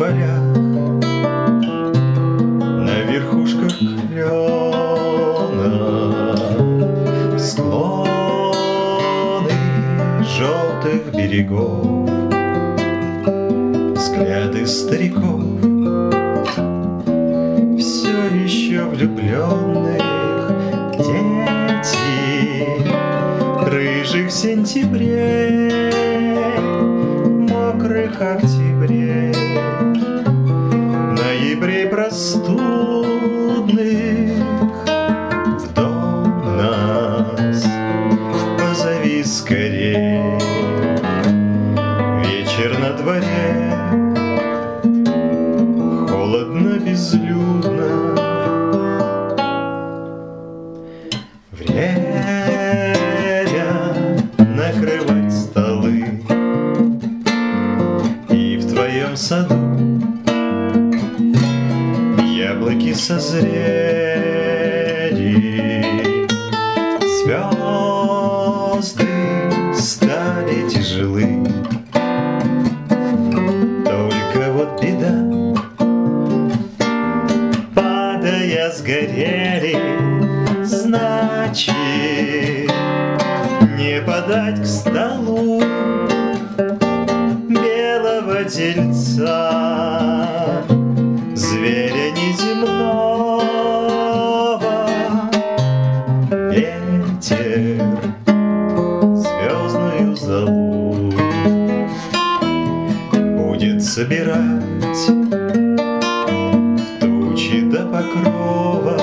полях, на верхушках клена, склоны желтых берегов, взгляды стариков, все еще влюбленных, дети рыжих сентябрей, мокрых октябрей, ноябрей простудных. В дом нас позови скорей, вечер на дворе, холодно, безлюдно. Время накрывать столы, и в твоем саду яблоки созрели, звезды стали тяжелы. Только вот беда, падая сгорели, значит, не подать к столу белого тельца, зверя неземного. Ветер звездную золу будет собирать в тучи до покрова.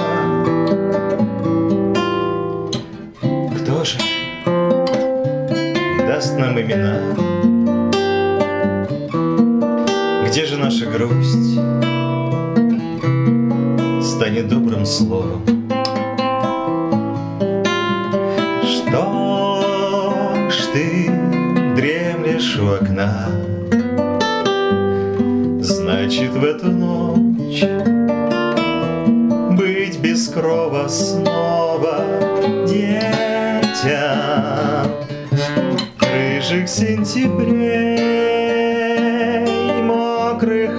Кто же даст нам имена? Где же наша грусть станет добрым словом? Что ж ты дремлешь у окна? Значит, в эту ночь быть без крова снова детям рыжих сентябрей, мокрых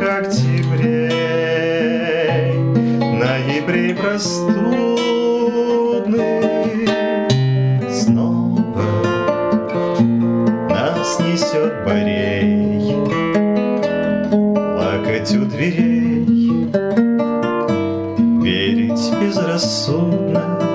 октябрей, ноябрей простудных. Снова нас несет Борей, плакать у дверей, верить безрассудно.